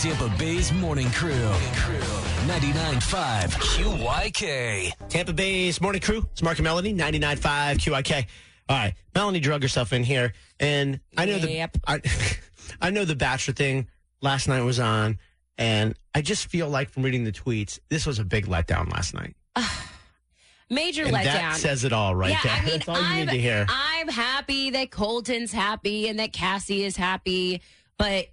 Tampa Bay's Morning Crew. 99.5 QYK. Tampa Bay's Morning Crew. It's Mark and Melanie, 99.5 QYK. All right, Melanie drug herself in here, and I know I know the Bachelor thing last night was on, and I just feel like from reading the tweets, this was a big letdown last night. Major and letdown. That says it all right there. I mean, That's all you need to hear. I'm happy that Colton's happy and that Cassie is happy, but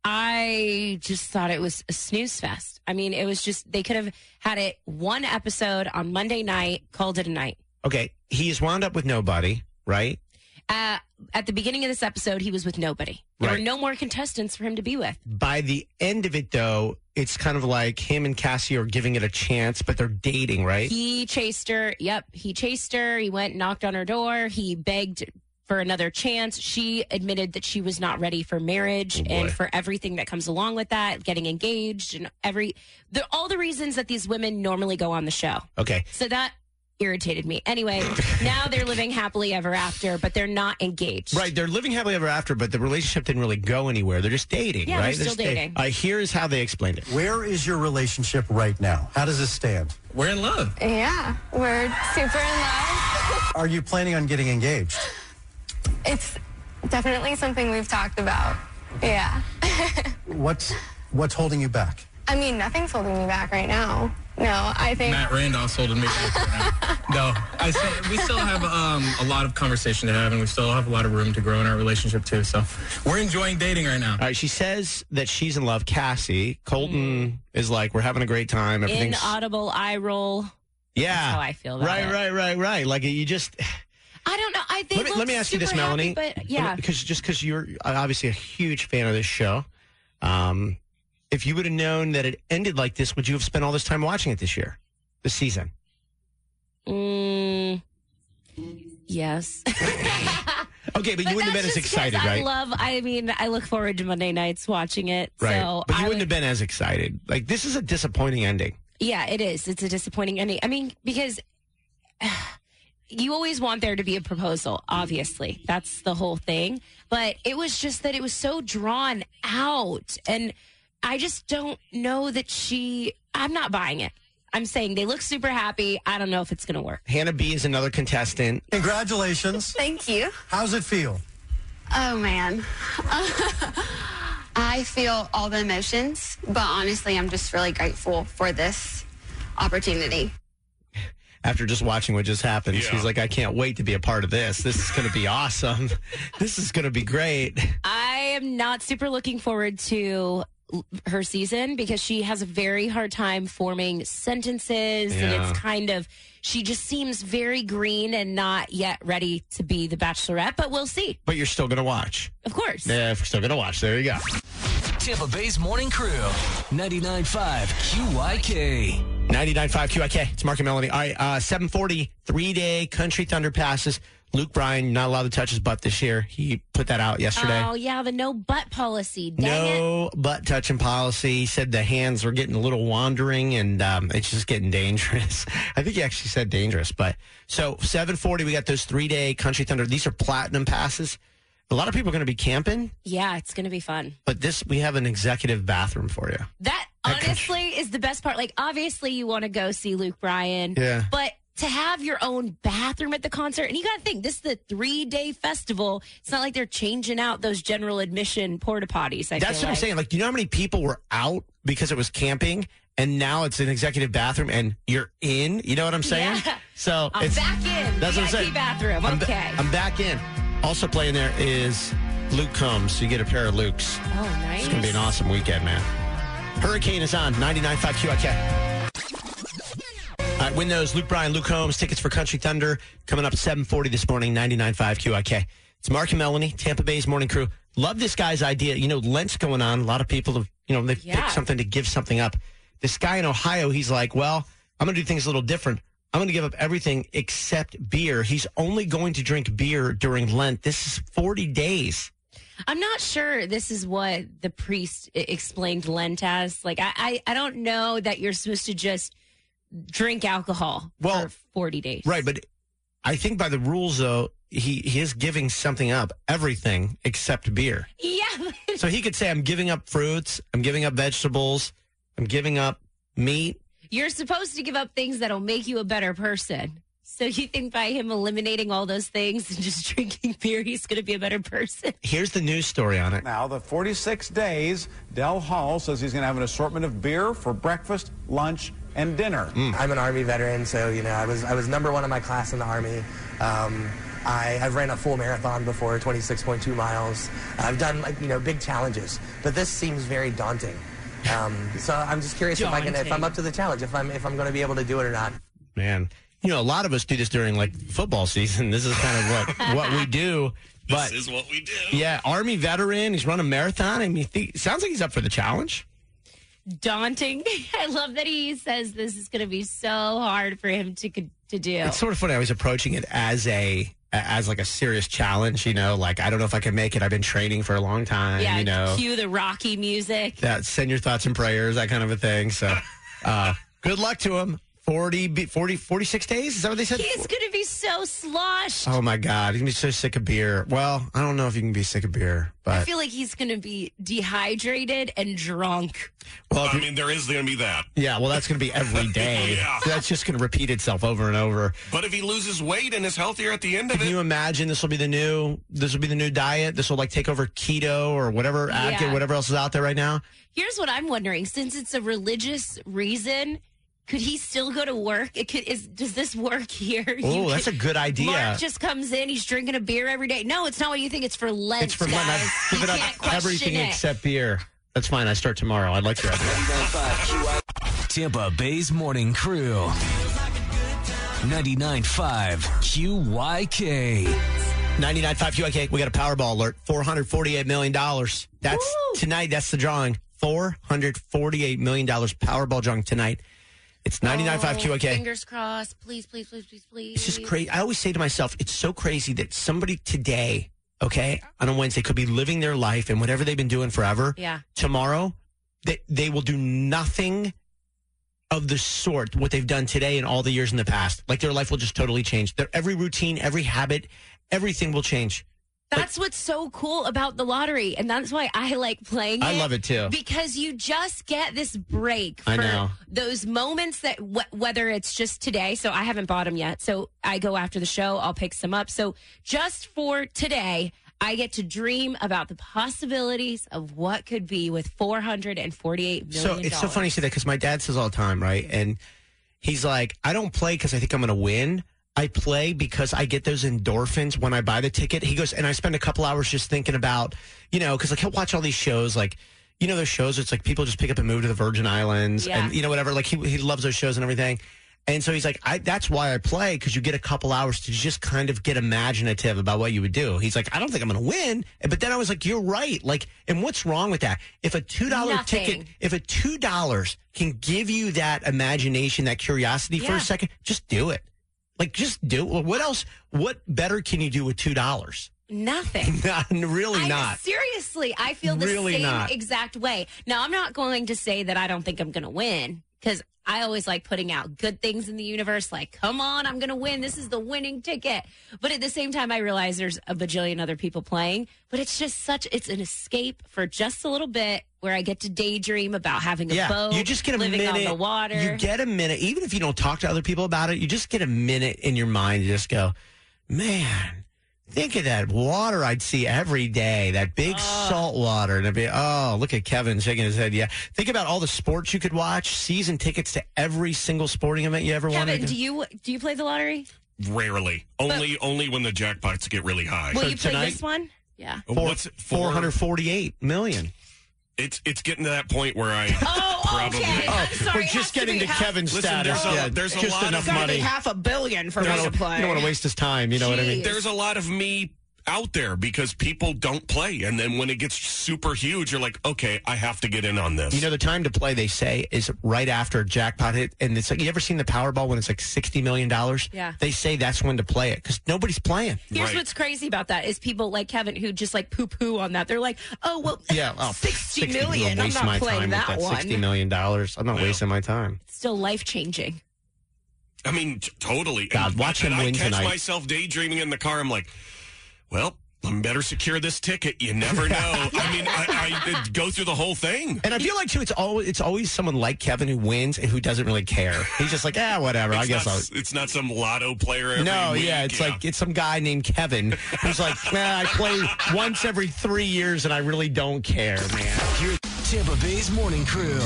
I just thought it was a snooze fest. I mean, it was just, they could have had it one episode on Monday night, called it a night. Okay, he's wound up with nobody, right? At the beginning of this episode, he was with nobody. There were no more contestants for him to be with. By the end of it, though, it's kind of like him and Cassie are giving it a chance, but they're dating, right? He chased her. Yep, he chased her. He went and knocked on her door. He begged for another chance. She admitted that she was not ready for marriage and for everything that comes along with that, getting engaged and all the reasons that these women normally go on the show. Okay. So that irritated me. Anyway, now they're living happily ever after, but they're not engaged. Right, they're living happily ever after, but the relationship didn't really go anywhere. They're just dating, yeah, right? They're still dating. Here's how they explained it. Where is your relationship right now? How does it stand? We're in love. Yeah, we're super in love. Are you planning on getting engaged? It's definitely something we've talked about. Yeah. What's holding you back? I mean, nothing's holding me back right now. No, I think Matt Randolph's holding me back. No, we still have a lot of conversation to have, and we still have a lot of room to grow in our relationship too. So we're enjoying dating right now. All right, she says that she's in love. Cassie, Colton is like, we're having a great time. Everything's inaudible eye roll. Yeah, that's how I feel about it. Right. Like you just. I don't know. Let me ask you this, Melanie. But yeah, because you're obviously a huge fan of this show. If you would have known that it ended like this, would you have spent all this time watching it this season? Yes. Okay, but you wouldn't have been as excited, right? I look forward to Monday nights watching it. Right. So but you wouldn't have been as excited. Like, this is a disappointing ending. Yeah, it is. It's a disappointing ending. I mean, because you always want there to be a proposal, obviously. That's the whole thing. But it was just that it was so drawn out. And I just don't know that I'm not buying it. I'm saying they look super happy. I don't know if it's going to work. Hannah B is another contestant. Congratulations. Thank you. How's it feel? Oh, man. I feel all the emotions, but honestly, I'm just really grateful for this opportunity. After just watching what just happened, she's like, I can't wait to be a part of this. This is going to be awesome. This is going to be great. I am not super looking forward to her season because she has a very hard time forming sentences and it's kind of, she just seems very green and not yet ready to be the Bachelorette, but we'll see. But you're still going to watch. Of course. Yeah, we're still going to watch. There you go. Tampa Bay's Morning Crew, 99.5 QYK. 99.5 QYK. It's Mark and Melanie. All right, 7:40, 3-day Country Thunder passes. Luke Bryan, not allowed to touch his butt this year. He put that out yesterday. Oh, yeah, the no butt policy. Dang no butt touching policy. He said the hands were getting a little wandering and it's just getting dangerous. I think he actually said dangerous. But so 7:40, we got those 3-day Country Thunder. These are platinum passes. A lot of people are going to be camping. Yeah, it's going to be fun. But we have an executive bathroom for you. That honestly is the best part. Like, obviously, you want to go see Luke Bryan. Yeah. But to have your own bathroom at the concert, and you got to think, this is the 3-day festival. It's not like they're changing out those general admission porta potties. That's what I'm saying. Like, do you know how many people were out because it was camping, and now it's an executive bathroom, and you're in? You know what I'm saying? Yeah. So I'm back in. That's what I'm saying. Bathroom. Okay. I'm back in. Also playing there is Luke Combs. So you get a pair of Lukes. Oh, nice. It's going to be an awesome weekend, man. Hurricane is on 99.5 QIK. All right, win those Luke Bryan, Luke Combs tickets for Country Thunder coming up at 7:40 this morning, 99.5 QIK. It's Mark and Melanie, Tampa Bay's Morning Crew. Love this guy's idea. You know, Lent's going on. A lot of people have, they've picked something to give something up. This guy in Ohio, he's like, well, I'm going to do things a little different. I'm going to give up everything except beer. He's only going to drink beer during Lent. This is 40 days. I'm not sure this is what the priest explained Lent as. Like, I don't know that you're supposed to just drink alcohol for 40 days. Right, but I think by the rules, though, he is giving something up, everything except beer. Yeah. So he could say, I'm giving up fruits, I'm giving up vegetables, I'm giving up meat. You're supposed to give up things that'll make you a better person. So you think by him eliminating all those things and just drinking beer, he's going to be a better person? Here's the news story on it. Now, the 46 days, Del Hall says he's going to have an assortment of beer for breakfast, lunch, and dinner. I'm an Army veteran, so, I was number one in my class in the Army. I've ran a full marathon before, 26.2 miles. I've done, big challenges, but this seems very daunting. So I'm just curious if I'm up to the challenge, if I'm going to be able to do it or not. Man, a lot of us do this during football season. This is kind of what we do. But this is what we do. Yeah, Army veteran. He's run a marathon. I mean, sounds like he's up for the challenge. Daunting. I love that he says this is going to be so hard for him to do. It's sort of funny. I was approaching it as like a serious challenge. I don't know if I can make it. I've been training for a long time. Yeah. Cue the Rocky music. Send your thoughts and prayers. That kind of a thing. So, good luck to him. 46 days? Is that what they said? He's going to be so sloshed. Oh, my God. He's going to be so sick of beer. Well, I don't know if you can be sick of beer, but I feel like he's going to be dehydrated and drunk. Well, there is going to be that. Yeah, well, that's going to be every day. Yeah. So that's just going to repeat itself over and over. But if he loses weight and is healthier at the end of it. Can you imagine this will be the new diet? This will take over keto or whatever, whatever else is out there right now? Here's what I'm wondering. Since it's a religious reason, could he still go to work? Does this work here? Oh, that's a good idea. Mark just comes in. He's drinking a beer every day. No, it's not what you think. It's for Lent. It's for guys. Lent. I give it up everything it. except beer. That's fine. I start tomorrow. I'd like your idea. Tampa Bay's Morning Crew. 99.5 QYK. 99.5 QYK. We got a Powerball alert. $448 million. That's tonight. That's the drawing. $448 million Powerball drawing tonight. It's 99.5 QYK. Fingers crossed. Please, please, please, please, please. It's just crazy. I always say to myself, it's so crazy that somebody today, on a Wednesday could be living their life and whatever they've been doing forever. Yeah. Tomorrow, they will do nothing of the sort, what they've done today and all the years in the past. Like their life will just totally change. Every routine, every habit, everything will change. That's what's so cool about the lottery, and that's why I like playing it. I love it, too. Because you just get this break for I know. those moments that, whether it's just today, so I haven't bought them yet, so I go after the show, I'll pick some up. So just for today, I get to dream about the possibilities of what could be with $448 million. So it's so funny you say that because my dad says all the time, right? And he's like, I don't play because I think I'm going to win. I play because I get those endorphins when I buy the ticket. He goes, and I spend a couple hours just thinking about, because he'll watch all these shows, those shows, it's like people just pick up and move to the Virgin Islands and, whatever. Like he loves those shows and everything. And so he's like, that's why I play, because you get a couple hours to just kind of get imaginative about what you would do. He's like, I don't think I'm going to win. But then I was like, you're right. And what's wrong with that? If a $2 ticket, if a $2 can give you that imagination, that curiosity for a second, just do it. Just do it. What else? What better can you do with $2? Nothing. Really not. Seriously, I feel the same exact way. Now, I'm not going to say that I don't think I'm going to win, because I always like putting out good things in the universe. Like, come on, I'm going to win. This is the winning ticket. But at the same time, I realize there's a bajillion other people playing. But it's just it's an escape for just a little bit where I get to daydream about having a boat, you just get a living minute, on the water. You get a minute, even if you don't talk to other people about it, you just get a minute in your mind to just go, man, think of that water I'd see every day, that big salt water. And it'd be, look at Kevin shaking his head. Yeah. Think about all the sports you could watch, season tickets to every single sporting event you ever wanted. Kevin, do you play the lottery? Rarely. Only when the jackpots get really high. Will you play this one? Yeah. What's it for? $448 million. It's getting to that point where I probably. Okay. I'm sorry, we're just getting to Kevin's status. There's a just lot enough of money. $500 million for me to play. You don't want to waste his time. You know what I mean? There's a lot of me out there because people don't play, and then when it gets super huge, you're like, okay, I have to get in on this. The time to play, they say, is right after a jackpot hit, and it's like, you ever seen the Powerball when it's like $60 million? Yeah. They say that's when to play it because nobody's playing. Here's what's crazy about that is people like Kevin who just poo-poo on that. They're like, $60 million. I'm not playing that one. $60 million. I'm not wasting my time. It's still life-changing. I mean, totally. God, and, watch him and win I catch tonight. myself daydreaming in the car. I'm like, well, I better secure this ticket. You never know. I mean, I go through the whole thing. And I feel like, too, it's always someone like Kevin who wins and who doesn't really care. He's just like, whatever. It's not some lotto player every week. Like it's some guy named Kevin who's like, I play once every 3 years and I really don't care, man. Your Tampa Bay's morning crew.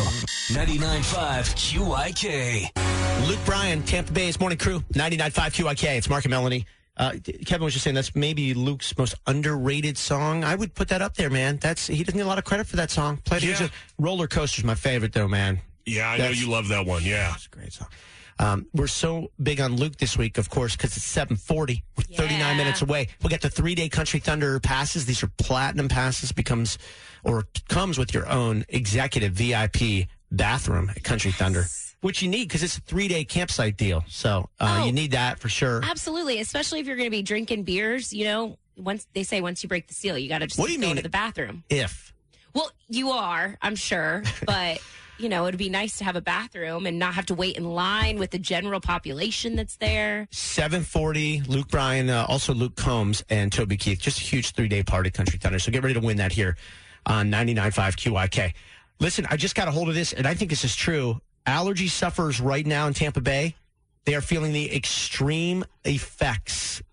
99.5 QYK. Luke Bryan, Tampa Bay's morning crew. 99.5 QYK. It's Mark and Melanie. Kevin was just saying that's maybe Luke's most underrated song. I would put that up there, man. He doesn't get a lot of credit for that song. Roller Coaster's my favorite, though, man. Yeah, I know you love that one. Yeah, it's a great song. We're so big on Luke this week, of course, because it's 7:40. We're 39 minutes away. We'll get the 3-day Country Thunder passes. These are platinum passes. Comes with your own executive VIP bathroom at Country Thunder. Which you need because it's a 3-day campsite deal. So you need that for sure. Absolutely, especially if you're going to be drinking beers. Once you break the seal, you got to just go to the bathroom. Well, you are, I'm sure, but it'd be nice to have a bathroom and not have to wait in line with the general population that's there. 7:40, Luke Bryan, also Luke Combs and Toby Keith. Just a huge 3-day party at Country Thunder. So get ready to win that here on 99.5 QYK. Listen, I just got a hold of this, and I think this is true. Allergy sufferers right now in Tampa Bay, they are feeling the extreme effects.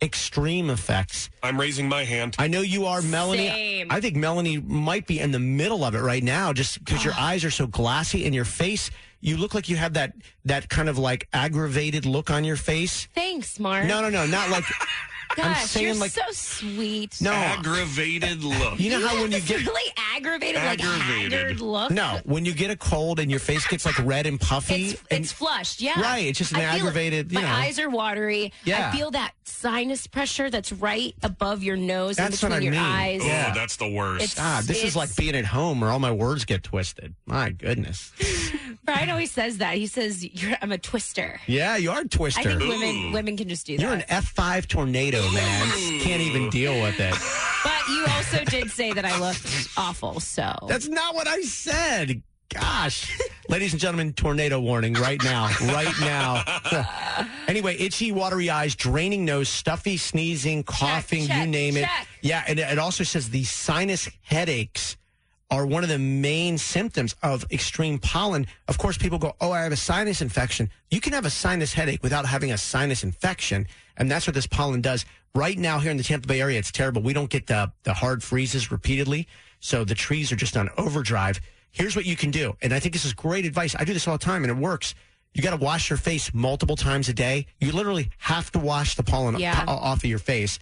I'm raising my hand. I know you are, Melanie. Same. I think Melanie might be in the middle of it right now just because your eyes are so glassy and your face, you look like you have that kind of like aggravated look on your face. Thanks, Mark. No, not like... Gosh, I'm saying you're like so sweet. No, aggravated look. You know how when you get really aggravated, like haggard look. No, when you get a cold and your face gets like red and puffy, it's flushed. Yeah, right. It's just an aggravated. My eyes are watery. Yeah. I feel that sinus pressure that's right above your nose that's and between your eyes. Oh, that's the worst. This is like being at home where all my words get twisted. My goodness. Brian always says that. He says, I'm a twister. Yeah, you are a twister. I think women can just do that. You're an F5 tornado, man. Can't even deal with it. But you also did say that I looked awful, so. That's not what I said. Gosh. Ladies and gentlemen, tornado warning right now. Anyway, itchy, watery eyes, draining nose, stuffy, sneezing, coughing, you name it. Yeah, and it also says the sinus headaches are one of the main symptoms of extreme pollen. Of course, people go, I have a sinus infection. You can have a sinus headache without having a sinus infection, and that's what this pollen does. Right now here in the Tampa Bay area, it's terrible. We don't get the hard freezes repeatedly, so the trees are just on overdrive. Here's what you can do, and I think this is great advice. I do this all the time, and it works. You got to wash your face multiple times a day. You literally have to wash the pollen off of your face.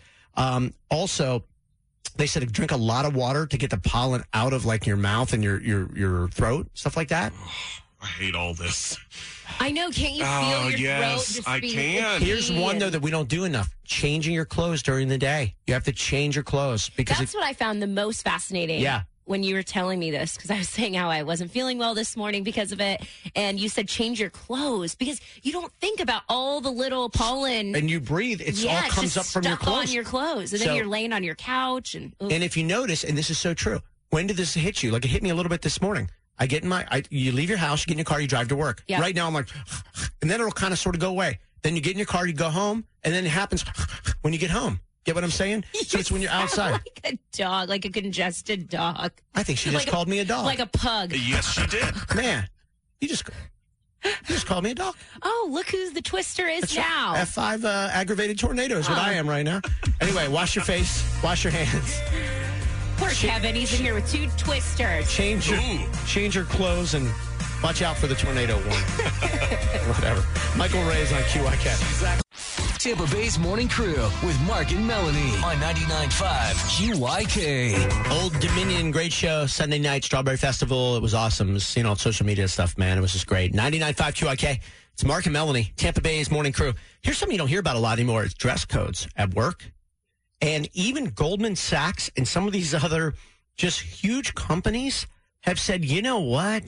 Also, they said drink a lot of water to get the pollen out of like your mouth and your throat, stuff like that. I hate all this. I know. Can't you feel your throat just I can. Here's one, though, that we don't do enough. Changing your clothes during the day. You have to change your clothes. Because that's what I found the most fascinating. Yeah. When you were telling me this, because I was saying how I wasn't feeling well this morning because of it, and you said change your clothes because you don't think about all the little pollen. And you breathe, all comes up from your clothes. On your clothes, and then you're laying on your couch. And if you notice, and this is so true, when did this hit you? Like it hit me a little bit this morning. I get in you leave your house, you get in your car, you drive to work. Yeah. Right now I'm like, and then it'll kind of sort of go away. Then you get in your car, you go home, and then it happens when you get home. Get what I'm saying? So it's when you're outside. Like a dog, like a congested dog. I think she just called me a dog. Like a pug. Yes, she did. Man, you just called me a dog. Oh, look who's the twister is now. Right. F5 aggravated tornado is what I am right now. Anyway, wash your face, wash your hands. Poor Kevin, he's in here with 2 twisters. Change your clothes and watch out for the tornado warning. Whatever. Michael Ray is on QYK. Tampa Bay's morning crew with Mark and Melanie on 99.5 QYK. Old Dominion, great show. Sunday night, Strawberry Festival. It was awesome. It was, all social media stuff, man. It was just great. 99.5 QYK. It's Mark and Melanie, Tampa Bay's morning crew. Here's something you don't hear about a lot anymore. It's dress codes at work. And even Goldman Sachs and some of these other just huge companies have said, you know what?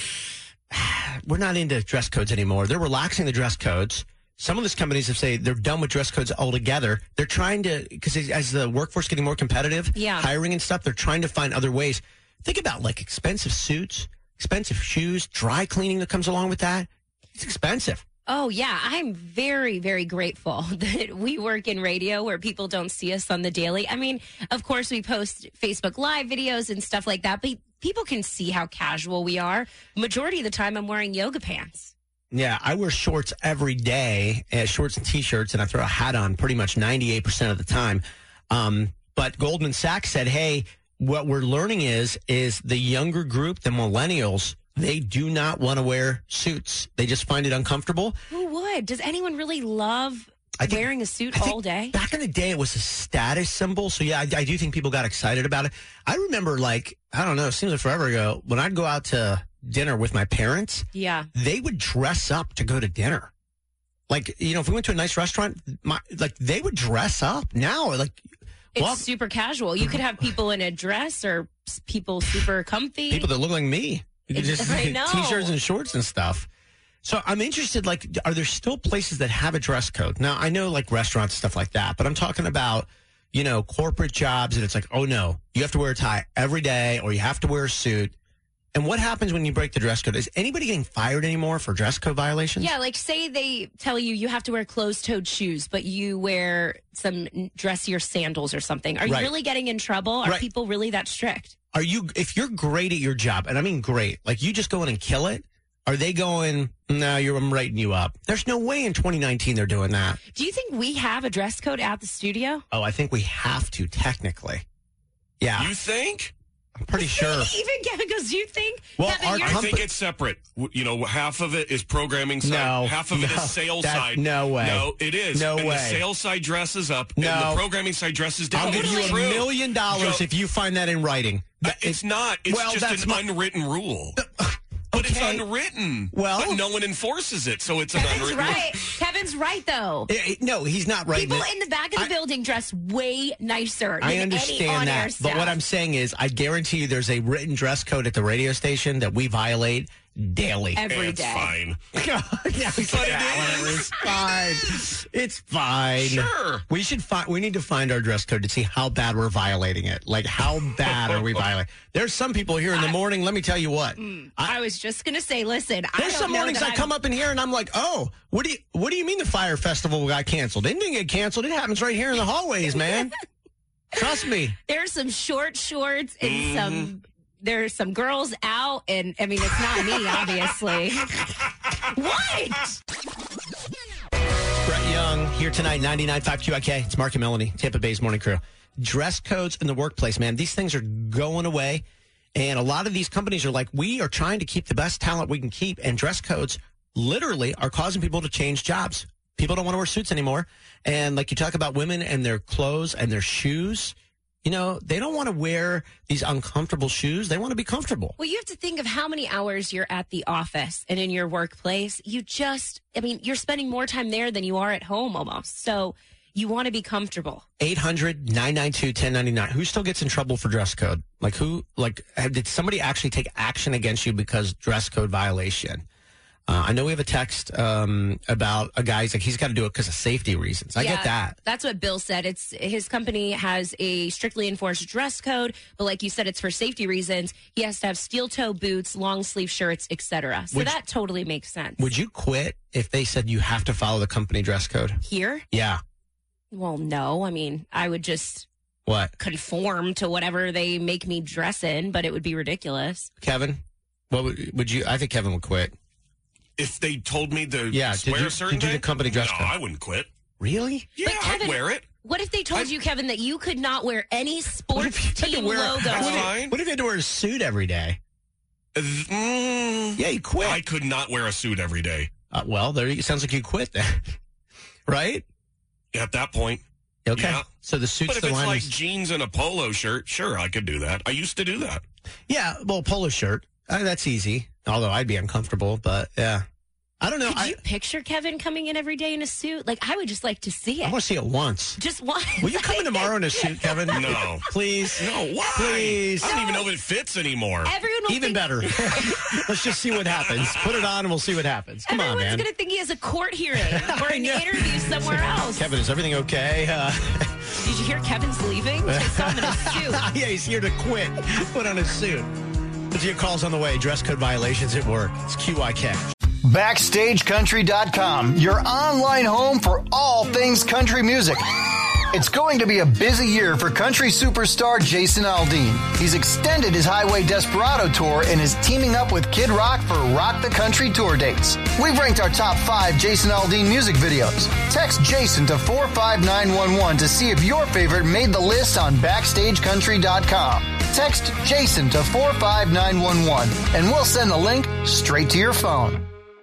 We're not into dress codes anymore. They're relaxing the dress codes. Some of these companies have said they're done with dress codes altogether. They're trying to, because as the workforce getting more competitive, hiring and stuff, they're trying to find other ways. Think about like expensive suits, expensive shoes, dry cleaning that comes along with that. It's expensive. Oh, yeah. I'm very, very grateful that we work in radio where people don't see us on the daily. I mean, of course, we post Facebook Live videos and stuff like that, but people can see how casual we are. Majority of the time, I'm wearing yoga pants. Yeah, I wear shorts every day, shorts and T-shirts, and I throw a hat on pretty much 98% of the time. But Goldman Sachs said, hey, what we're learning is the younger group, the millennials, they do not want to wear suits. They just find it uncomfortable. Who would? Does anyone really love wearing a suit all day? Back in the day, it was a status symbol. So, yeah, I do think people got excited about it. I remember, like, I don't know, it seems like forever ago, when I'd go out to dinner with my parents, yeah, they would dress up to go to dinner. Like, you know, if we went to a nice restaurant, they would dress up. Now, like... It's super casual. You could have people in a dress or people super comfy. People that look like me. You could just I know. T-shirts and shorts and stuff. So I'm interested, like, are there still places that have a dress code? Now, I know, like, restaurants and stuff like that, but I'm talking about, you know, corporate jobs, and it's like, oh, no, you have to wear a tie every day, or you have to wear a suit. And what happens when you break the dress code? Is anybody getting fired anymore for dress code violations? Yeah, like, say they tell you have to wear closed-toed shoes, but you wear some dressier sandals or something. Are you really getting in trouble? Are people really that strict? If you're great at your job, and I mean great, like you just go in and kill it, are they going, no, I'm writing you up? There's no way in 2019 they're doing that. Do you think we have a dress code at the studio? Oh, I think we have to, technically. Yeah. You think? I'm pretty sure. Even Kevin goes, do you think? Well, Kevin, I think it's separate. You know, half of it is programming side. No, half of it is sales side. No way. No, it is. No and way. The sales side dresses up, No. and the programming side dresses down. I'll give you $1 million if you find that in writing. It's not. It's just an unwritten rule. But it's unwritten. Well, but no one enforces it, so it's an Kevin's unwritten right. Kevin's right, though. No, he's not right. People in the back of the building dress way nicer than I understand any on-air that. staff. But what I'm saying is, I guarantee you there's a written dress code at the radio station that we violate daily. Every day. Fine. It's fine. It's fine. Sure. We need to find our dress code to see how bad we're violating it. Like, how bad are we violating? There's some people here in the morning, let me tell you what. I was just going to say, listen, There's some mornings I come up in here and I'm like, oh, what do you mean the Fire Festival got canceled? It didn't get canceled. It happens right here in the hallways, man. Trust me. There's some short shorts and there's some girls out, and I mean, it's not me, obviously. What? Brett Young here tonight, 99.5 QIK. It's Mark and Melanie, Tampa Bay's Morning Crew. Dress codes in the workplace, man. These things are going away. And a lot of these companies are like, we are trying to keep the best talent we can keep. And dress codes literally are causing people to change jobs. People don't want to wear suits anymore. And like you talk about women and their clothes and their shoes, you know, they don't want to wear these uncomfortable shoes. They want to be comfortable. Well, you have to think of how many hours you're at the office and in your workplace. You're spending more time there than you are at home almost. So you want to be comfortable. 800-992-1099. Who still gets in trouble for dress code? Did somebody actually take action against you because dress code violation? I know we have a text about a guy. He's like, he's got to do it because of safety reasons. I get that. That's what Bill said. His company has a strictly enforced dress code, but like you said, it's for safety reasons. He has to have steel toe boots, long sleeve shirts, etc. So that totally makes sense. Would you quit if they said you have to follow the company dress code? Here? Yeah. Well, no. I mean, I would just conform to whatever they make me dress in, but it would be ridiculous. Kevin, what would you? I think Kevin would quit. If they told me to wear a certain the company dress code? No, I wouldn't quit. Really? Yeah, Kevin, I'd wear it. What if they told you, Kevin, that you could not wear any sports team logo? That's fine. What if you had to wear a suit every day? Yeah, you quit. I could not wear a suit every day. Well, it sounds like you quit then. Right? At that point. Okay. Yeah. So the suit's But if the it's line like jeans and a polo shirt, sure, I could do that. I used to do that. Yeah, well, polo shirt. That's easy. Although I'd be uncomfortable, but yeah. I don't know. Could you picture Kevin coming in every day in a suit? Like, I would just like to see it. I want to see it once. Just once. Will you come in tomorrow in a suit, Kevin? No. Please. No, why? Please. I don't even know if it fits anymore. Everyone will Even better. Let's just see what happens. Put it on and we'll see what happens. Come on, man. Everyone's going to think he has a court hearing or an interview somewhere else. Kevin, is everything okay? Did you hear Kevin's leaving? I saw him in a suit. Yeah, he's here to quit. Put on a suit. Let's your calls on the way. Dress code violations at work. It's QIK. BackstageCountry.com, your online home for all things country music. It's going to be a busy year for country superstar Jason Aldean. He's extended his Highway Desperado tour and is teaming up with Kid Rock for Rock the Country tour dates. We've ranked our top 5 Jason Aldean music videos. Text Jason to 45911 to see if your favorite made the list on BackstageCountry.com. Text Jason to 45911 and we'll send the link straight to your phone.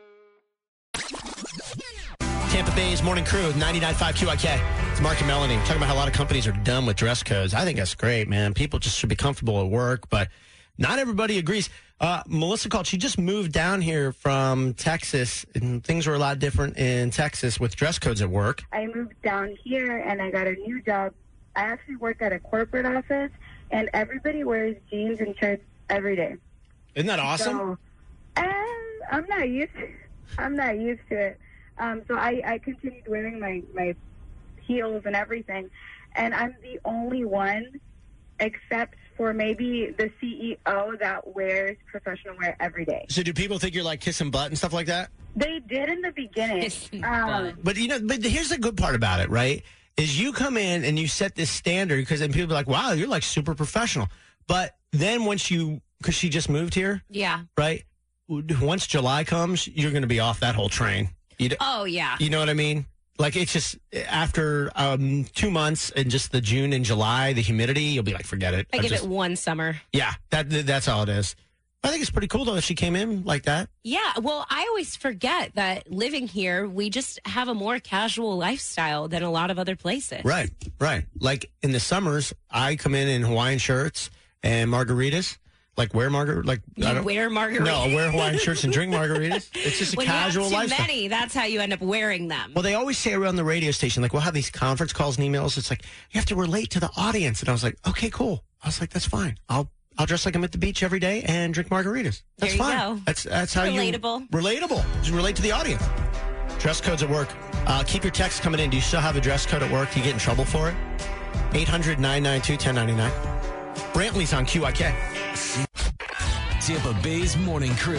Tampa Bay's Morning Crew, 99.5 QIK. It's Mark and Melanie. Talking about how a lot of companies are done with dress codes. I think that's great, man. People just should be comfortable at work, but not everybody agrees. Melissa called. She just moved down here from Texas, and things were a lot different in Texas with dress codes at work. I moved down here, and I got a new job. I actually work at a corporate office, and everybody wears jeans and shirts every day. Isn't that awesome? So, I'm not used to it. So I continued wearing my heels and everything, and I'm the only one, except for maybe the CEO, that wears professional wear every day. So do people think you're like kissing butt and stuff like that? They did in the beginning. But here's the good part about it, right? Is you come in and you set this standard because then people are like, wow, you're like super professional. But then because she just moved here, yeah, right? Once July comes, you're going to be off that whole train. Oh, yeah. You know what I mean? Like, it's just after 2 months and just the June and July, the humidity, you'll be like, forget it. I give it one summer. Yeah, that's all it is. I think it's pretty cool, though, that she came in like that. Yeah, well, I always forget that living here, we just have a more casual lifestyle than a lot of other places. Right. Like, in the summers, I come in Hawaiian shirts and margaritas. Like, wear margaritas? Wear margaritas? No, I wear Hawaiian shirts and drink margaritas. It's just a casual lifestyle. When you have too many, that's how you end up wearing them. Well, they always say around the radio station, like, we'll have these conference calls and emails. It's like, you have to relate to the audience. And I was like, okay, cool. I was like, that's fine. I'll dress like I'm at the beach every day and drink margaritas. That's fine. Go. That's how relatable. Just relate to the audience. Dress codes at work. Keep your texts coming in. Do you still have a dress code at work? Do you get in trouble for it? 800-992-1099. Brantley's on QIK. Tampa Bay's Morning Crew.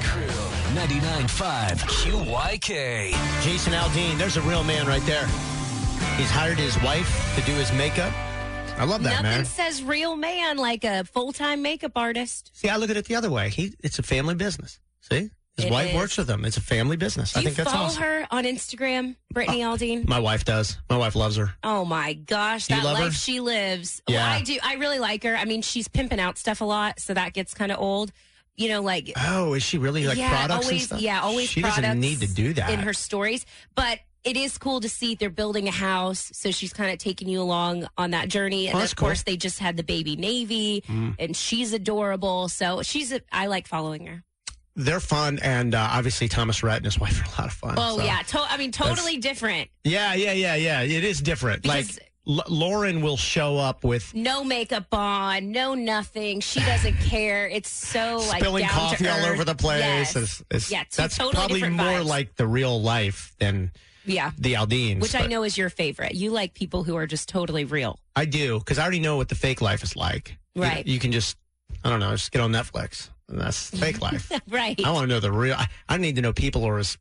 99.5 QYK. Jason Aldean, there's a real man right there. He's hired his wife to do his makeup. I love that, man. Nothing says real man like a full-time makeup artist. See, I look at it the other way. It's a family business. See? His wife works with him. It's a family business. I think that's awesome. Do you follow her on Instagram, Brittany Aldean? My wife does. My wife loves her. Oh, my gosh. That life she lives. Yeah. Well, I do. I really like her. I mean, she's pimping out stuff a lot, so that gets kind of old. You know, like... Oh, is she really like products and stuff? Yeah, always she products. She doesn't need to do that. In her stories. But it is cool to see they're building a house, so she's kind of taking you along on that journey. And, of course, they just had the baby Navy, and she's adorable. So I like following her. They're fun, and obviously Thomas Rhett and his wife are a lot of fun. Oh, so yeah. Totally different. Yeah. It is different. Because Lauren will show up with... No makeup on, no nothing. She doesn't care. It's so, spilling down coffee to all earth. over the place. Yes. That's totally probably more vibes. like the real life than the Aldeans. Which I know is your favorite. You like people who are just totally real. I do, because I already know what the fake life is like. Right. You can just, I don't know, just get on Netflix. And that's fake life. Right. I want to know the real. I need to know people are as,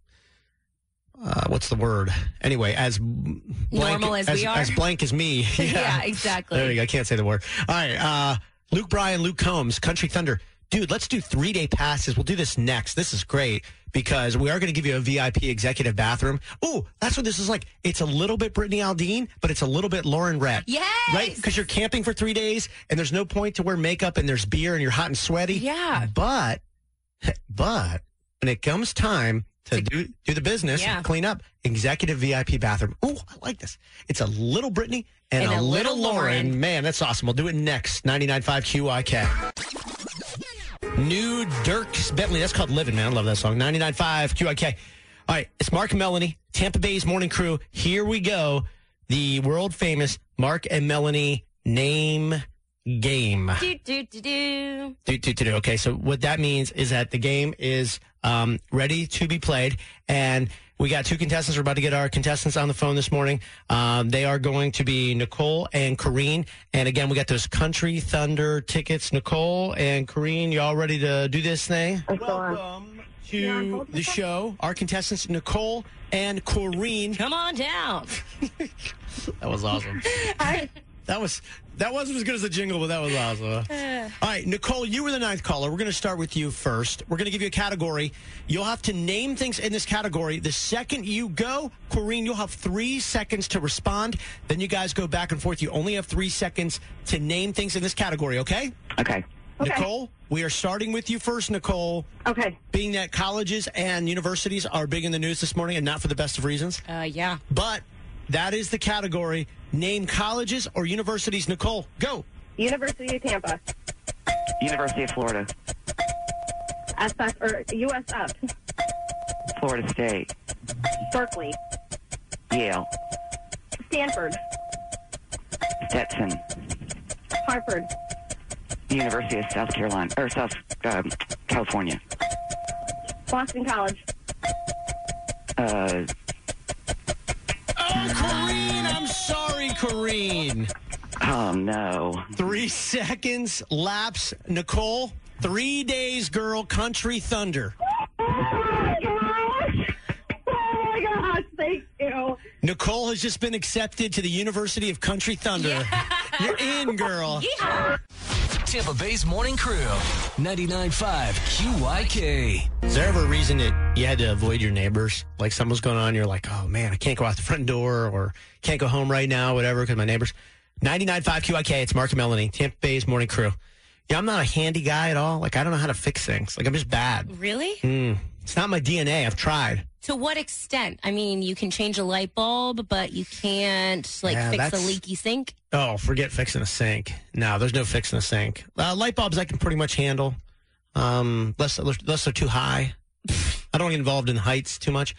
what's the word? Anyway, as blank, normal as we are. As blank as me. Yeah, exactly. There you go. I can't say the word. All right. Luke Bryan, Luke Combs, Country Thunder. Dude, let's do 3-day passes. We'll do this next. This is great because we are going to give you a VIP executive bathroom. Oh, that's what this is like. It's a little bit Brittany Aldean, but it's a little bit Lauren Rhett. Yes. Right? Because you're camping for 3 days and there's no point to wear makeup and there's beer and you're hot and sweaty. Yeah. But when it comes time to do the business, clean up, executive VIP bathroom. Oh, I like this. It's a little Brittany and a little Lauren. Man, that's awesome. We'll do it next. 99.5 QIK. New Dierks Bentley. That's called Living, man. I love that song. 99.5 QIK. All right, it's Mark and Melanie, Tampa Bay's Morning Crew. Here we go. The world famous Mark and Melanie name game. Do. Okay, so what that means is that the game is ready to be played, and we got 2 contestants. We're about to get our contestants on the phone this morning. They are going to be Nicole and Corrine. And again, we got those Country Thunder tickets. Nicole and Corrine, y'all ready to do this thing? Welcome. to the show. Our contestants, Nicole and Corrine. Come on down. That was awesome. That wasn't as good as the jingle, but that was awesome. All right, Nicole, you were the 9th caller. We're going to start with you first. We're going to give you a category. You'll have to name things in this category. The second you go, Corrine, you'll have 3 seconds to respond. Then you guys go back and forth. You only have 3 seconds to name things in this category, okay? Okay. Nicole, we are starting with you first, Nicole. Okay. Being that colleges and universities are big in the news this morning, and not for the best of reasons. Yeah. But that is the category. Name colleges or universities. Nicole, go. University of Tampa. University of Florida. USF. Florida State. Berkeley. Yale. Stanford. Stetson. Harvard. University of South Carolina, or South California. Boston College. Corrine, I'm sorry, Corrine. Oh, no. 3 seconds lapse. Nicole, 3 days, girl, Country Thunder. Oh, my gosh. Thank you. Nicole has just been accepted to the University of Country Thunder. Yeah. You're in, girl. Yeah. Tampa Bay's Morning Crew, 99.5 QYK. Is there ever a reason that you had to avoid your neighbors? Like something's going on, you're like, oh, man, I can't go out the front door or can't go home right now, whatever, because my neighbors. 99.5 QYK, it's Mark and Melanie, Tampa Bay's Morning Crew. Yeah, I'm not a handy guy at all. Like, I don't know how to fix things. Like, I'm just bad. Really? It's not my DNA. I've tried. To what extent? I mean, you can change a light bulb, but you can't, fix a leaky sink? Oh, forget fixing a sink. No, there's no fixing a sink. Light bulbs I can pretty much handle, unless they're too high. I don't get involved in heights too much.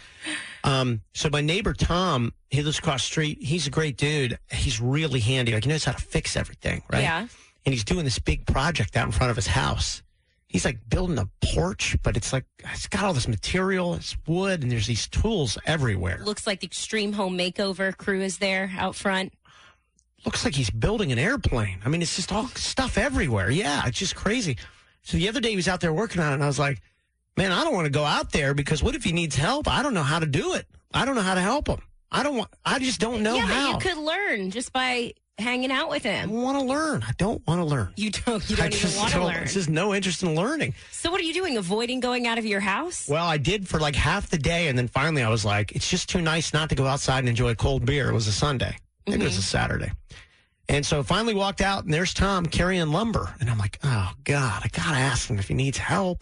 So my neighbor, Tom, he lives across the street. He's a great dude. He's really handy. Like, he knows how to fix everything, right? Yeah. And he's doing this big project out in front of his house. He's like building a porch, but it's got all this material, it's wood, and there's these tools everywhere. Looks like the Extreme Home Makeover crew is there out front. Looks like he's building an airplane. I mean, it's just all stuff everywhere. Yeah, it's just crazy. So the other day he was out there working on it, and I was like, man, I don't want to go out there because what if he needs help? I don't know how to do it. I don't know how to help him. I just don't know how. Yeah, but you could learn just by hanging out with him. I want to learn. I don't want to learn. You don't even want to learn. There's just no interest in learning. So what are you doing? Avoiding going out of your house? Well, I did for like half the day, and then finally I was like, it's just too nice not to go outside and enjoy a cold beer. It was a Sunday. Maybe it was a Saturday. And so finally walked out, and there's Tom carrying lumber. And I'm like, oh, God, I got to ask him if he needs help.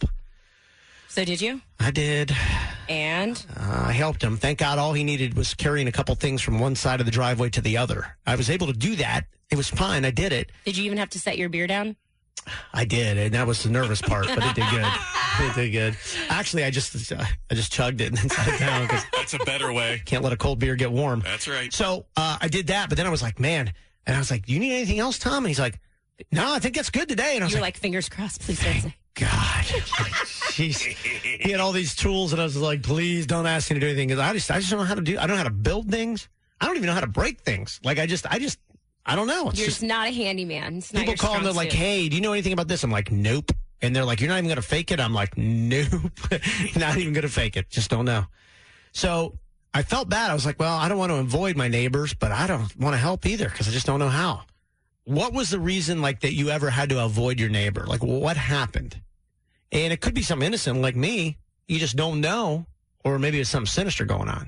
So did you? I did. And? I helped him. Thank God all he needed was carrying a couple things from one side of the driveway to the other. I was able to do that. It was fine. I did it. Did you even have to set your beer down? I did, and that was the nervous part, but it did good. It did good. Actually, I just chugged it and then set it down. Because that's a better way. Can't let a cold beer get warm. That's right. So I did that, but then I was like, man. And I was like, do you need anything else, Tom? And he's like, no, I think that's good today. And I was You're like, fingers crossed, please don't say. God. Jeez. He had all these tools, and I was like, please don't ask me to do anything. Because I just don't know how to do. I don't know how to build things. I don't even know how to break things. Like, I don't know. You're just not a handyman. It's not people your call strong them, they're like, suit. hey, do you know anything about this? I'm like, nope. And they're like, you're not even going to fake it? I'm like, nope. Not even going to fake it. Just don't know. So I felt bad. I was like, well, I don't want to avoid my neighbors, but I don't want to help either because I just don't know how. What was the reason like that you ever had to avoid your neighbor? Like, what happened? And it could be something innocent like me. You just don't know. Or maybe it's something sinister going on.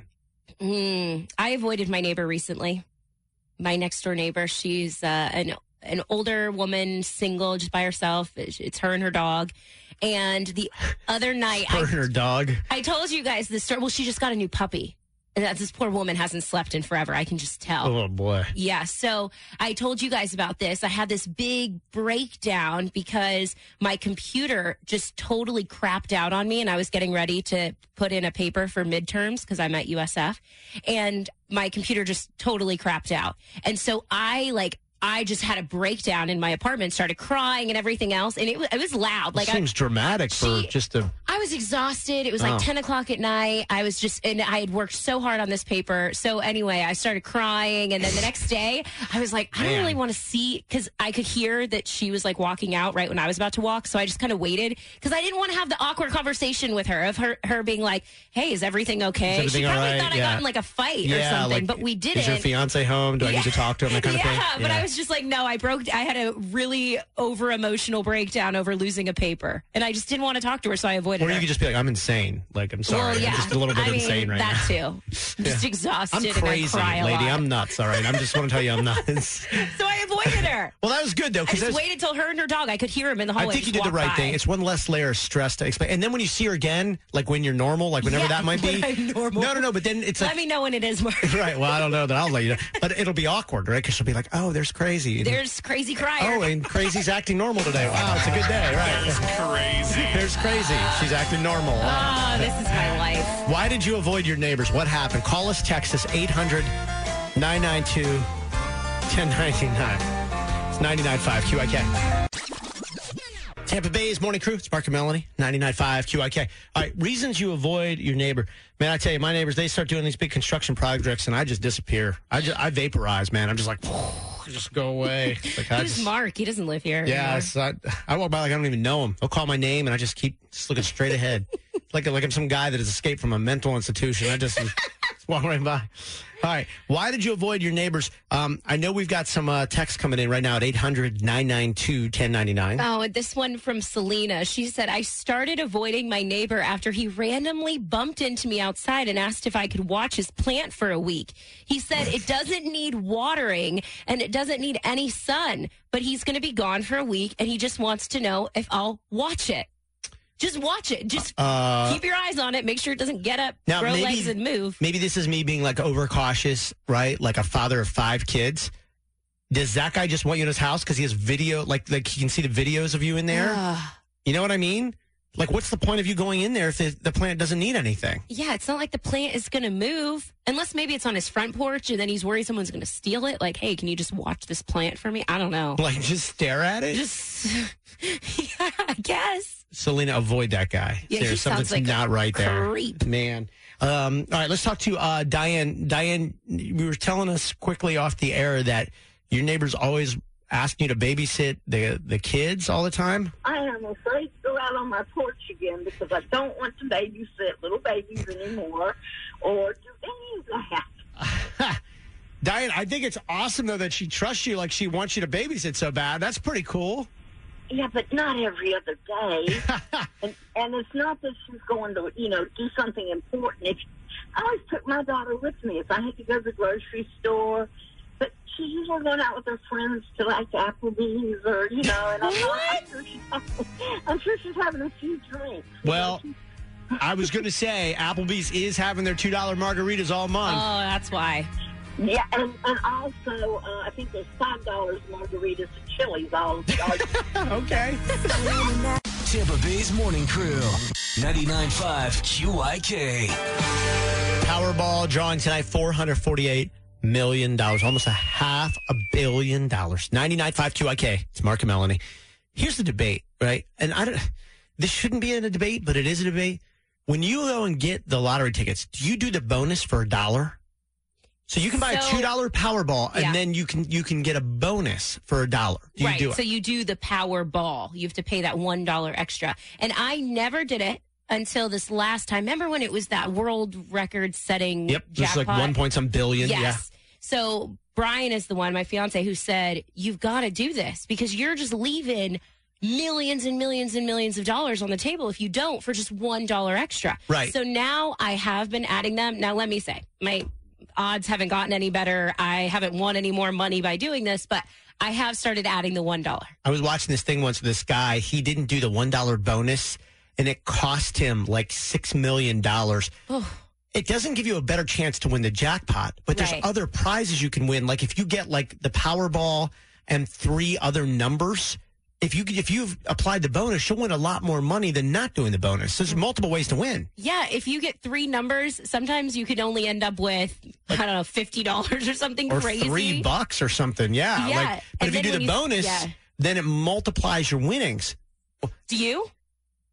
I avoided my neighbor recently. My next door neighbor, she's an older woman, single, just by herself. It's her and her dog. And the other night, her and her dog. I told you guys this story. Well, she just got a new puppy. This poor woman hasn't slept in forever. I can just tell. Oh, boy. Yeah. So I told you guys about this. I had this big breakdown because my computer just totally crapped out on me, and I was getting ready to put in a paper for midterms because I'm at USF, and my computer just totally crapped out. And so I just had a breakdown in my apartment, started crying and everything else, and it was loud. Like, it seems dramatic for just a... I was exhausted. It was like 10 o'clock at night. And I had worked so hard on this paper. So anyway, I started crying. And then the next day, I was like, I don't really want to see, because I could hear that she was like walking out right when I was about to walk. So I just kind of waited because I didn't want to have the awkward conversation with her of her being like, hey, is everything okay? She probably thought I got in like a fight or something, but we didn't. Is your fiance home? Do I need to talk to him? That kind of thing? Yeah, but I was just like, no, I had a really over emotional breakdown over losing a paper. And I just didn't want to talk to her, so I avoided her. Or you could just be like, I'm insane. Like, I'm sorry. Well, yeah. I'm just a little bit insane right now. That too. I'm just exhausted. I'm crazy, and I cry lady. a lot. I'm nuts, all right? I just want to tell you I'm nuts. So I avoided her. Well, that was good, though. I just waited till her and her dog, I could hear him in the hallway. I think you did the right thing. It's one less layer of stress to explain. And then when you see her again, like when you're normal, like whenever that might be. I'm normal. No, but then it's like. Let me know when it is, Mark. Right. Well, I don't know that I'll let you know. But it'll be awkward, right? Because she'll be like, oh, there's Crazy. There's Crazy Crier. Oh, and Crazy's acting normal today. Wow, it's a good day, right? There's Crazy. There's Crazy. She's acting normal. Oh, this is my life. Why did you avoid your neighbors? What happened? Call us, text us, 800-992-1099. It's 99.5 QIK. Tampa Bay's Morning Crew. It's Mark and Melanie, 99.5 QIK. All right, reasons you avoid your neighbor. Man, I tell you, my neighbors, they start doing these big construction projects, and I just disappear. I vaporize, man. I'm just like, just go away. Like, Who's Mark? He doesn't live here. Yeah, I walk by like I don't even know him. They'll call my name, and I just keep looking straight ahead. like I'm some guy that has escaped from a mental institution. I just walk right by. All right. Why did you avoid your neighbors? I know we've got some texts coming in right now at 800-992-1099. Oh, this one from Selena. She said, I started avoiding my neighbor after he randomly bumped into me outside and asked if I could watch his plant for a week. He said it doesn't need watering and it doesn't need any sun, but he's going to be gone for a week and he just wants to know if I'll watch it. Just watch it. Just keep your eyes on it. Make sure it doesn't get up, grow legs, and move. Maybe this is me being like overcautious, right? Like a father of 5 kids. Does that guy just want you in his house because he has video, like he can see the videos of you in there? You know what I mean? Like, what's the point of you going in there if the plant doesn't need anything? Yeah, it's not like the plant is going to move. Unless maybe it's on his front porch and then he's worried someone's going to steal it. Like, hey, can you just watch this plant for me? I don't know. Like, just stare at it? Yeah, I guess. Selena, avoid that guy. Yeah, There's something's like not right there. Creep. Man. All right, let's talk to Diane. Diane, you were telling us quickly off the air that your neighbors always ask you to babysit the kids all the time. I am afraid to go out on my porch again because I don't want to babysit little babies anymore or do any of that. Diane, I think it's awesome, though, that she trusts you like she wants you to babysit so bad. That's pretty cool. Yeah, but not every other day. and it's not that she's going to, do something important. I always took my daughter with me if I had to go to the grocery store. But she's usually going out with her friends to like Applebee's or, and I'm sure she's having a few drinks. Well, I was going to say Applebee's is having their $2 margaritas all month. Oh, that's why. Yeah, and also I think there's $5 margaritas at Chili's all Okay. Tampa Bay's Morning Crew, 99.5 QIK. Powerball drawing tonight, $448 million, almost $500 million. 99.5 QIK. It's Mark and Melanie. Here's the debate, right? And this shouldn't be in a debate, but it is a debate. When you go and get the lottery tickets, do you do the bonus for $1? So you can buy a $2 Powerball, and then you can get a bonus for $1. Do you do it? So you do the Powerball. You have to pay that $1 extra. And I never did it until this last time. Remember when it was that world record-setting Yep, jackpot? just like 1 billion. Yes. Yeah. So Brian is the one, my fiance, who said, you've got to do this because you're just leaving millions and millions and millions of dollars on the table if you don't for just $1 extra. Right. So now I have been adding them. Now, let me say, my odds haven't gotten any better. I haven't won any more money by doing this, but I have started adding the $1. I was watching this thing once with this guy. He didn't do the $1 bonus, and it cost him like $6 million. It doesn't give you a better chance to win the jackpot, but there's other prizes you can win. Like if you get like the Powerball and 3 other numbers, if you've applied the bonus, you'll win a lot more money than not doing the bonus. There's multiple ways to win. Yeah, if you get 3 numbers, sometimes you could only end up with, like, I don't know, $50 or something or crazy. $3 or something. Yeah. Yeah. But if you do the bonus, then it multiplies your winnings. Do you?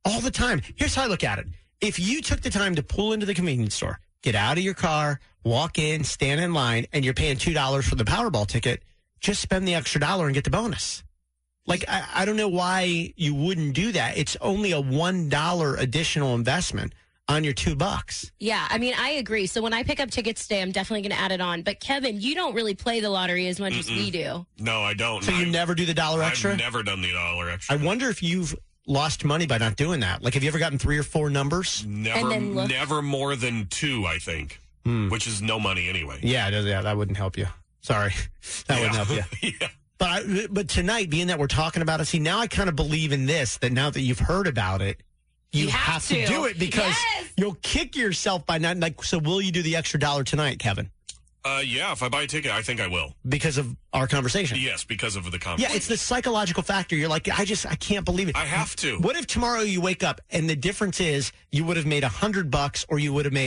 all the time. Here's how I look at it. If you took the time to pull into the convenience store, get out of your car, walk in, stand in line, and you're paying $2 for the Powerball ticket, just spend the extra $1 and get the bonus. Like, I don't know why you wouldn't do that. It's only a $1 additional investment on your $2. Yeah, I mean, I agree. So when I pick up tickets today, I'm definitely going to add it on. But Kevin, you don't really play the lottery as much as we do. No, I don't. So you never do the $1 extra? I've never done the $1 extra. I wonder if you've lost money by not doing that. Like, have you ever gotten 3 or 4 numbers? Never more than 2, I think, which is no money anyway. Yeah, that wouldn't help you. Sorry. That wouldn't help you. Yeah. But tonight, being that we're talking about it, see, now I kind of believe in this, that now that you've heard about it, you have to do it because you'll kick yourself by not, like, so will you do the extra $1 tonight, Kevin? Yeah, if I buy a ticket, I think I will. Because of our conversation? Yes, because of the conversation. Yeah, it's the psychological factor. You're like, I can't believe it. I have to. What if tomorrow you wake up and the difference is you would have made $100 or you would have made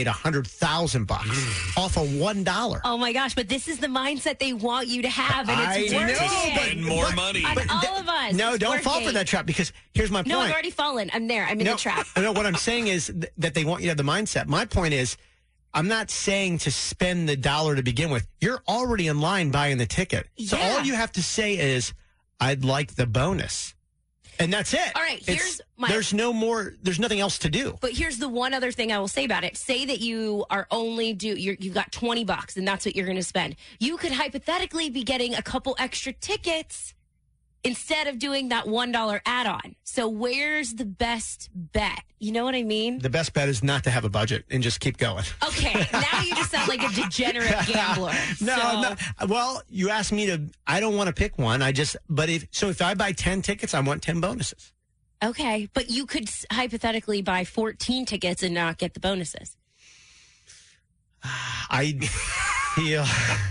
$100,000 off of $1? Oh my gosh, but this is the mindset they want you to have, and it's working. Spend more money. On all of us. No, it's don't working. fall for that trap because here's my point. No, I've already fallen. I'm there. I'm in the trap. No, what I'm saying is that they want you to have the mindset. My point is, I'm not saying to spend the $1 to begin with. You're already in line buying the ticket. So all you have to say is, I'd like the bonus. And that's it. All right, there's nothing else to do. But here's the one other thing I will say about it. Say that you are only you've got $20 and that's what you're going to spend. You could hypothetically be getting a couple extra tickets instead of doing that $1 add-on. So where's the best bet? You know what I mean? The best bet is not to have a budget and just keep going. Okay, now you just sound like a degenerate gambler. No. Well, you asked me to. I don't want to pick one. If I buy 10 tickets, I want 10 bonuses. Okay, but you could hypothetically buy 14 tickets and not get the bonuses. I feel.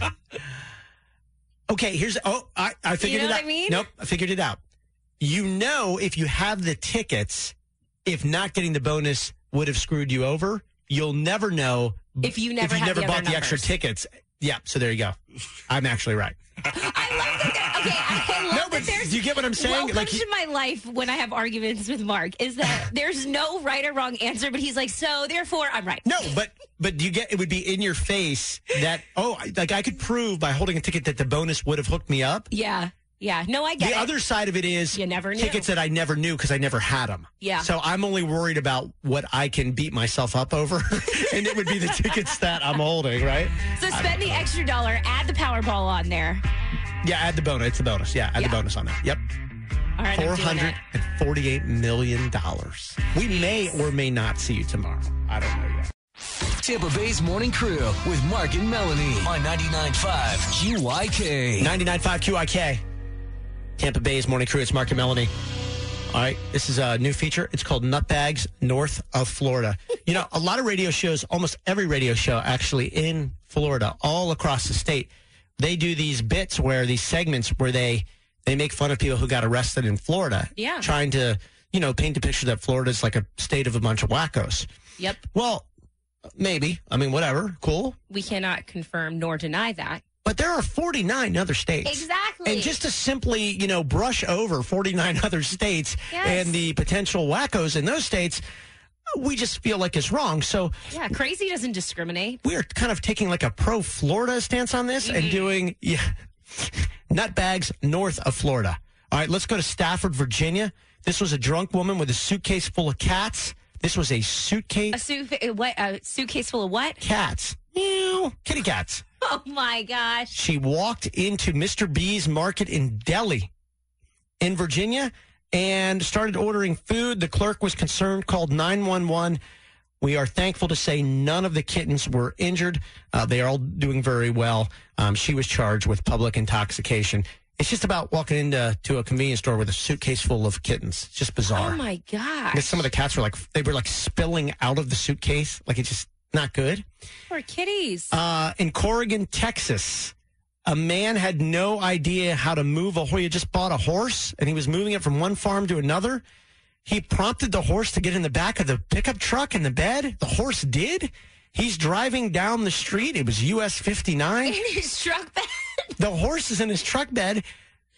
Okay, I figured it out. What I mean? Nope, I figured it out. You know, if you have the tickets, if not getting the bonus would have screwed you over, you'll never know if you never bought the extra tickets. Yeah, so there you go. I'm actually right. I love that. Okay, I love that there's. Do you get what I'm saying? Welcome to my life when I have arguments with Mark is that there's no right or wrong answer, but he's like, so therefore I'm right. No, but do you get it would be in your face that I could prove by holding a ticket that the bonus would have hooked me up. Yeah. No, I get it. The other side of it is you never knew. Tickets that I never knew because I never had them. Yeah. So I'm only worried about what I can beat myself up over, and it would be the tickets that I'm holding, right? So spend the extra $1, add the Powerball on there. Yeah, add the bonus. It's the bonus. Yeah, add the bonus on there. Yep. All right, $448 million. We may or may not see you tomorrow. I don't know yet. Tampa Bay's Morning Crew with Mark and Melanie on 99.5 QYK. 99.5 QYK. Tampa Bay's Morning Crew. It's Mark and Melanie. All right, this is a new feature. It's called Nutbags North of Florida. You know, a lot of radio shows, almost every radio show actually in Florida, all across the state, they do these bits these segments where they make fun of people who got arrested in Florida. Yeah. Trying to, paint a picture that Florida's like a state of a bunch of wackos. Yep. Well, maybe. I mean, whatever. Cool. We cannot confirm nor deny that. But there are 49 other states. Exactly. And just to simply, brush over 49 other states and the potential wackos in those states, we just feel like it's wrong. So yeah, crazy doesn't discriminate. We're kind of taking like a pro-Florida stance on this and doing nutbags north of Florida. All right, let's go to Stafford, Virginia. This was a drunk woman with a suitcase full of cats. This was a suitcase. A suitcase full of what? Cats. Ew. Kitty cats. Oh, my gosh. She walked into Mr. B's Market in Delhi in Virginia and started ordering food. The clerk was concerned, called 911. We are thankful to say none of the kittens were injured. They are all doing very well. She was charged with public intoxication. It's just about walking into a convenience store with a suitcase full of kittens. It's just bizarre. Oh, my gosh. Because some of the cats were spilling out of the suitcase. Like, it's just not good. Poor kitties. In Corrigan, Texas, a man had no idea how to move a horse. He just bought a horse, and he was moving it from one farm to another. He prompted the horse to get in the back of the pickup truck in the bed. The horse did. He's driving down the street. It was US 59. In his truck bed. The horse is in his truck bed.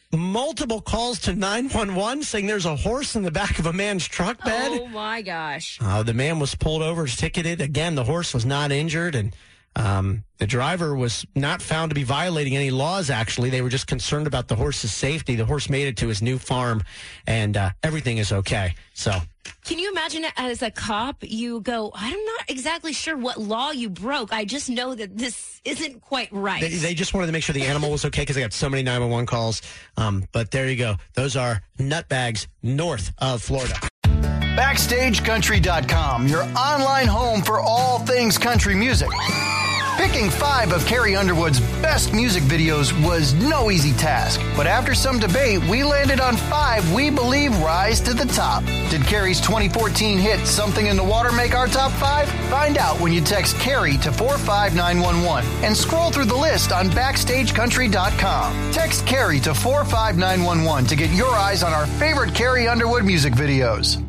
multiple calls to 911 saying there's a horse in the back of a man's truck bed. Oh, my gosh. The man was pulled over, ticketed. Again, the horse was not injured, and the driver was not found to be violating any laws, actually. They were just concerned about the horse's safety. The horse made it to his new farm, and everything is okay. So, can you imagine as a cop, you go, I'm not exactly sure what law you broke. I just know that this isn't quite right. They just wanted to make sure the animal was okay because they got so many 911 calls. But there you go. Those are nutbags north of Florida. BackstageCountry.com, your online home for all things country music. Picking 5 of Carrie Underwood's best music videos was no easy task, but after some debate, we landed on 5 we believe rise to the top. Did Carrie's 2014 hit Something in the Water make our top 5? Find out when you text Carrie to 45911 and scroll through the list on BackstageCountry.com. Text Carrie to 45911 to get your eyes on our favorite Carrie Underwood music videos.